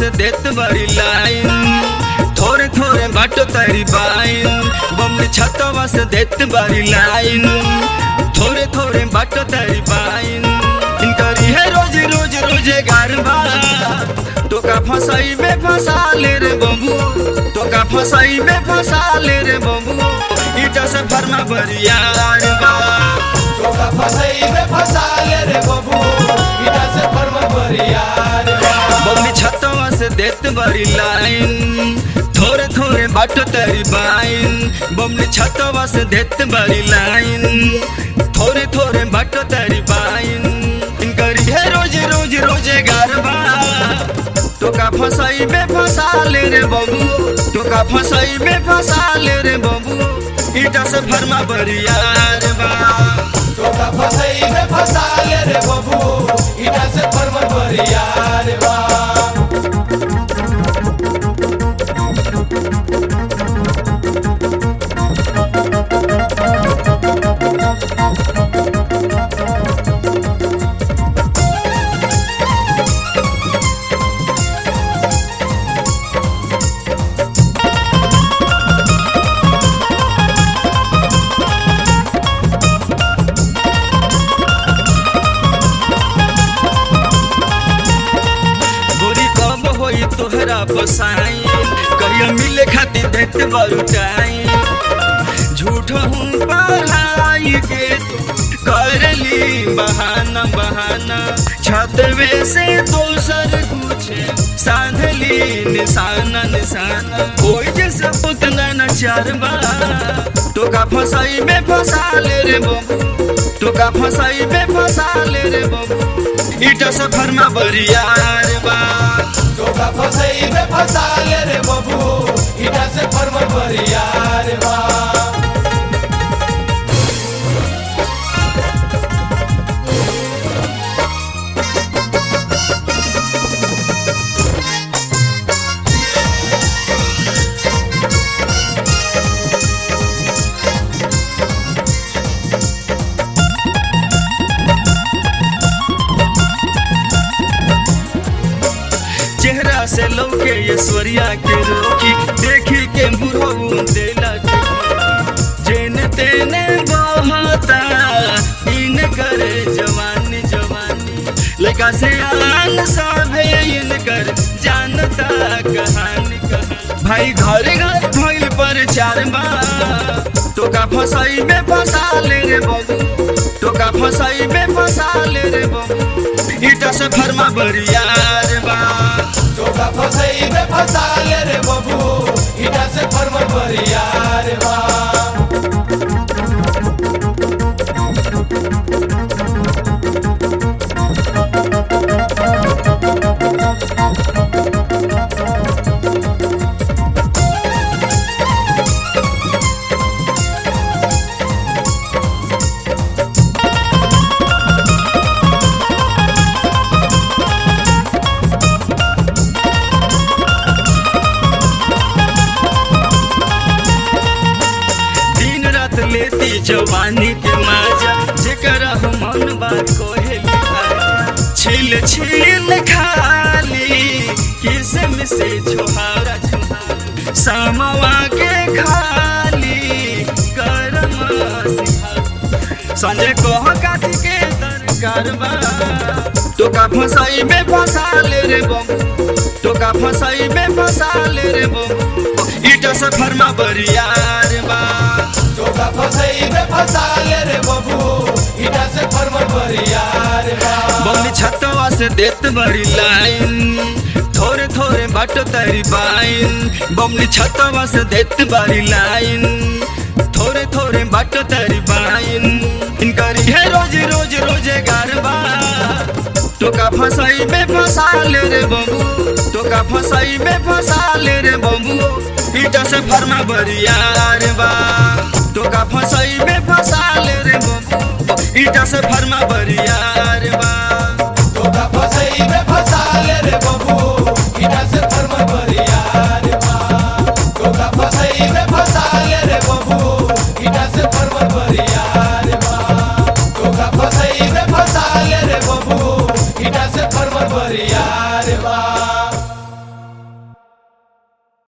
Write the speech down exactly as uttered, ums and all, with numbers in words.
से देत बड़ी लाइन थोड़े थोड़े बाटो तारी बाइन बमली छतवा से देत बड़ी लाइन थोड़े थोड़े बाटो तारी बाइन इनकरी है रोज रोज रोजे गारबा टोका फसाई में फसा ले रे बबू टोका फसाई में फसा ले रे बबू ईटा से फरमा बरियार बा टोका फसाई में फसा ले रे बबू ईटा से फरमा बरियार बा बमली छतवा से देत बड़ी लाइन थोड़े थोड़े बाटो तारी बाइन बमली छतवा से देत बड़ी लाइन थोड़े थोड़े बाटो तारी बाइन इनकरी है रोज रोज रोजे गारबा टोका फसाई में फसा ले रे बबू टोका फसाई में फसा ले रे बबू ईटा से फरमा बरियार बा टोका फसाई में फसा ले रे बबू ईटा से फरमा बरियार बा तोहरा फसाई कहिया मिले खातिर देत बड़ू टाइम झूठ हूँ पढ़ाई के करली बहाना बहाना छतवे से दोसर कुछ साधली निशाना निशाना कोई जैसे उतना न चारबा टोका फसाई में फसा ले रे बबू टोका फसाई में फसा ले रे बबू ईटा से फरमा बरियार बा टोका फसाई में फसा ले रे बबू ईटा से फरमा बरियार बा चेहरा से लौके ऐश्वर्या के रोकी देखी के बुढ़ऊ देला जेने तेने बहता इन करे जवानी जवानी लगा से आन साभे इन कर जानता कहानी कहानी भाई घर घर भइल पर चार बा टोका फसाई में फसा ले रे बबू टोका फसाई में फसा ले रे बबू ईटा से फरमा बरियार बा टोका फसाई में फसा ले रे बबू ईटा से फरमा बरियार बा लेती जवानी के मजा जेकरा मन बात कोहेली छिल छिल खाली किसम से छोहारा छोहारा समवा के खाली करम संजय कह काटी के दरकार बा टोका फसाई में फसा ले रे बबू टोका फसाई में फसा ले रे बबू ईटा से फरमा बरियार बा टोका फसाई में फसा ले रे बबू ईटा से फरमा बरियार बा बमली छतवा से देत बड़ी लाइन थोड़े थोड़े बाटो तारी बाइन बमली छतवा से देत बड़ी लाइन थोड़े थोड़े बाटो तारी बाइन इनकरी है रोज रोज रोजे गारबा टोका फसाई में फसा ले रे बबू टोका फसाई में फसा ले रे बबू ईटा से फरमा बरियार बा टोका फसाई में फसा ले रे बबू ईटा से फरमा बरियार बा।